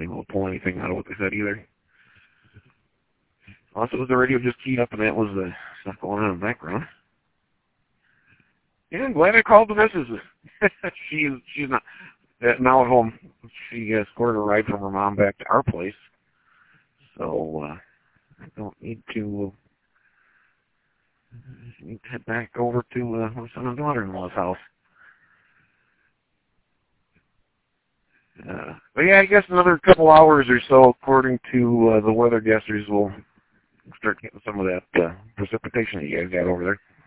been able to pull anything out of what they said either. Also, was the radio just keyed up, and that was the stuff going on in the background. Yeah, I'm glad I called the missus. she's not now at home. She scored a ride from her mom back to our place, so I don't need to head back over to my son and daughter-in-law's house. But yeah, I guess another couple hours or so, according to the weather guessers, we'll start getting some of that precipitation that you guys got over there.